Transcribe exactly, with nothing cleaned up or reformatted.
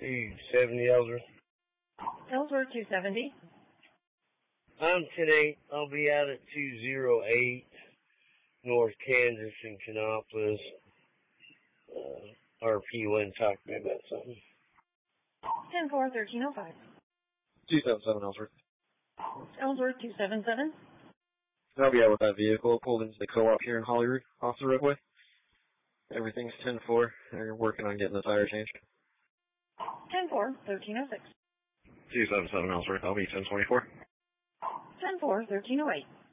two seventy Ellsworth. Ellsworth two seventy. I'm ten eight. I'll be out at two oh eight North Kansas in Kannapolis. Uh, R P one talked to me about something. ten four, thirteen oh five. two seven seven Ellsworth. Ellsworth two seven seven. I'll be out with that vehicle. Pulled into the co-op here in Holyrood, off the roadway. Everything's ten four. They're working on getting the tire changed. ten four, thirteen oh six. two seven seven Ellsworth. I'll be ten twenty-four. ten four, thirteen oh eight.